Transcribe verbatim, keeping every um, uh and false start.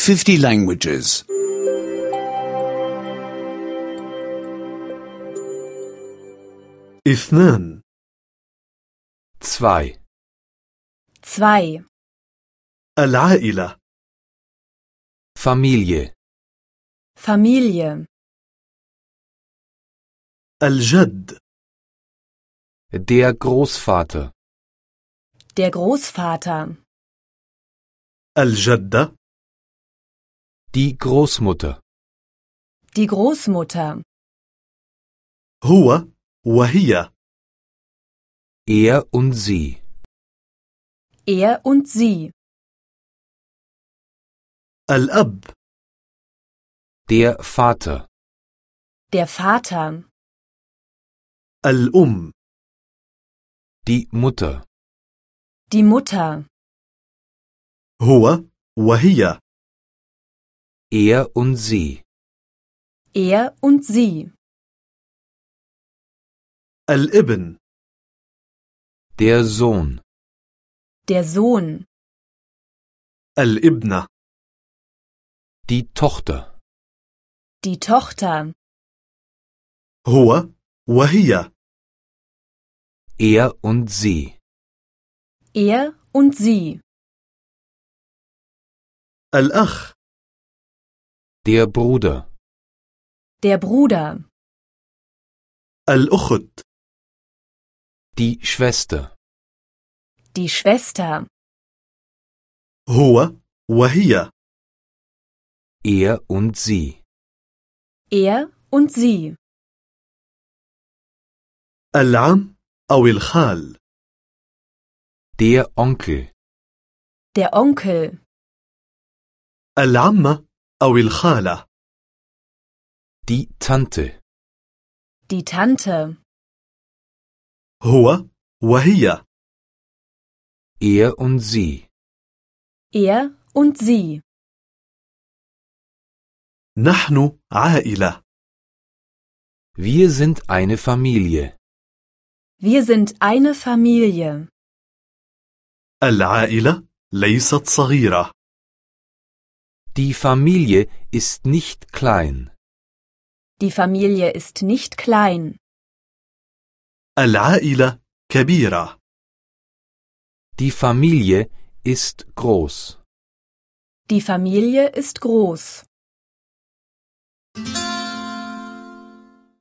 fifty languages. اثنان zwei, zwei, العائلة Familie, Familie, الجد der Großvater, der Großvater, الجدة die Großmutter, die Großmutter, هو وهي er und sie, er und sie, الأب der Vater, der Vater, الأم die Mutter, die Mutter, هو وهي er und sie, er und sie, الابن der Sohn, der Sohn, الابنة die Tochter, die Tochter, هو وهي er und sie, er und sie, الأخ der Bruder, der Bruder, الأخت die Schwester, die Schwester, هو وهي er und sie, er und sie, العم أو الخال der Onkel, der Onkel, العمة أو الخالة die Tante, die Tante, هو وهي er und sie, er und sie. نحن عائلة wir sind eine Familie, Wir sind eine Familie. العائلة ليست صغيرة die Familie ist nicht klein, Die Familie ist nicht klein. العائلة كبيرة die Familie ist groß. Die Familie ist groß.